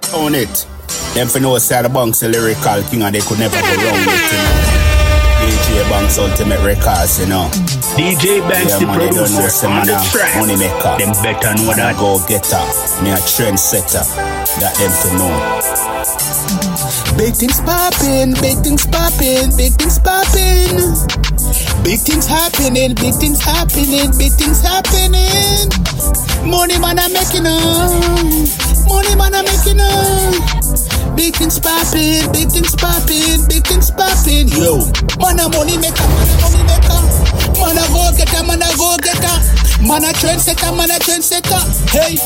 On it. Them for know say the Banks a lyrical king and they could never go wrong with it. DJ Banks Ultimate Records, you know. DJ Banks the producer on the track. Money maker. Them better know that. Go getter. Me a trendsetter. That them to know. Big things poppin', big things poppin', big things poppin'. Big things happening, big things happening, big things happening. Money man I'm making up. Money man I'm making up. Big things poppin', big things poppin', big things poppin'. Yo, man a money maker, man a money maker. Man a go getter, man a go getter. Man a trendsetter, man a trendsetter. Hey.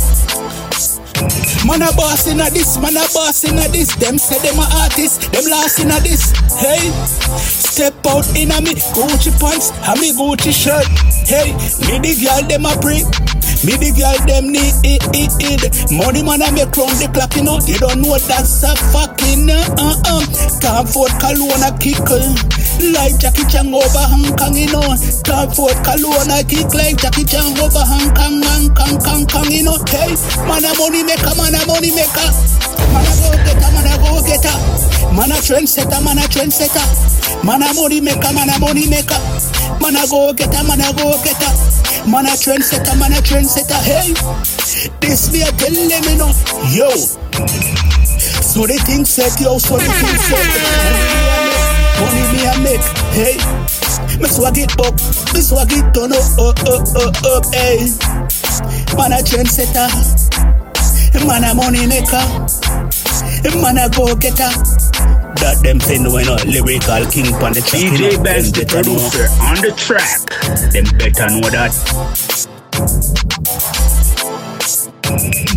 Man a boss inna this, man a boss inna this. Them say them a artist, them lost inna this. Hey, step out inna me Gucci pants and me Gucci shirt. Hey, me the girl them a pray. Me the girl them need money man I make round the clock, you know. You don't know that's a fucking Can't afford cologne a kickle like Jackie Chan over Hong Kong, you know. Can't afford cologne a kick like Jackie Chan over Hong Kong, you know. Hey, man a money maker, man a money maker. Man a go getter, man a go getter. Man a trendsetter, man a trendsetter. Man a money maker, man a money maker. Man a go getter, man a go getter. Man a trendsetter, man a trendsetter. Hey, this me a tell them, you know. Yo, so the thing set, yo, so the thing set. Money me a make, hey. Me swag it up, me swag it turn up, hey. Man a trendsetter, man a money maker, man a go getter. That them fin when a lyrical king on the track. DJ Banks the producer on the track. Them better know that.